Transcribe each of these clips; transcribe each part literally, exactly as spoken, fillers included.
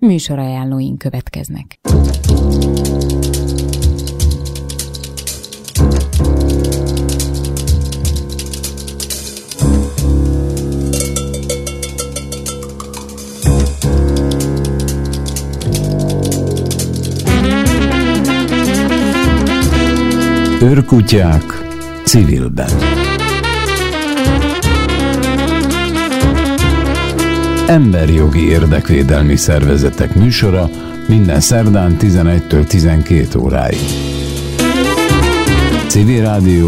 Műsorajánlóink következnek. Őrkutyák civilben. Emberjogi érdekvédelmi szervezetek műsora minden szerdán tizenegytől tizenkét óráig. Civil Rádió.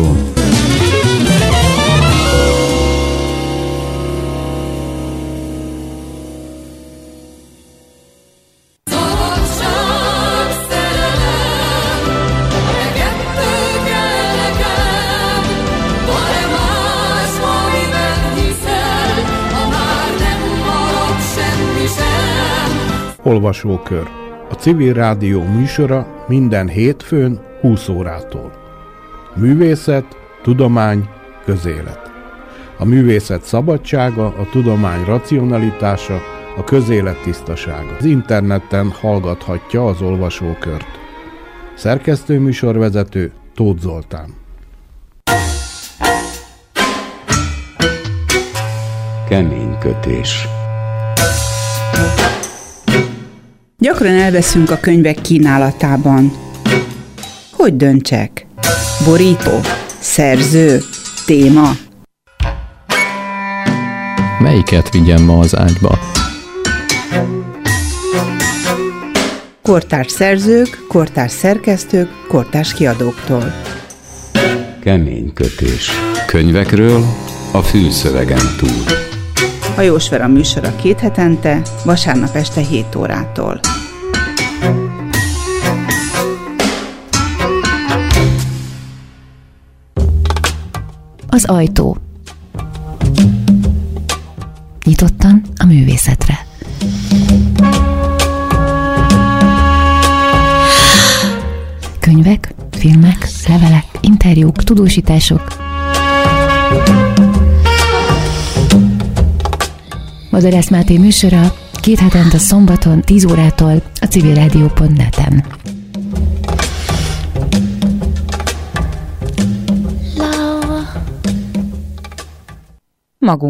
Olvasókör. A Civil Rádió műsora minden hétfőn húsz órától. Művészet, tudomány, közélet. A művészet szabadsága, a tudomány racionalitása, a közélet tisztasága. Az interneten hallgathatja az olvasókört. Szerkesztő műsorvezető Tóth Zoltán. Keménykötés. Gyakran elveszünk a könyvek kínálatában. Hogy döntsek? Borító? Szerző? Téma? Melyiket vigyem ma az ágyba? Kortárs szerzők, kortárs szerkesztők, kortárs kiadóktól. Keménykötés. Könyvekről a fülszövegen túl. Hajós Vera műsora két hetente, vasárnap este hét órától. Az ajtó. Nyitottan a művészetre. Könyvek, filmek, levelek, interjúk, tudósítások. Madarász Máté műsora két hetente szombaton tíz órától a civilrádió pont net-en.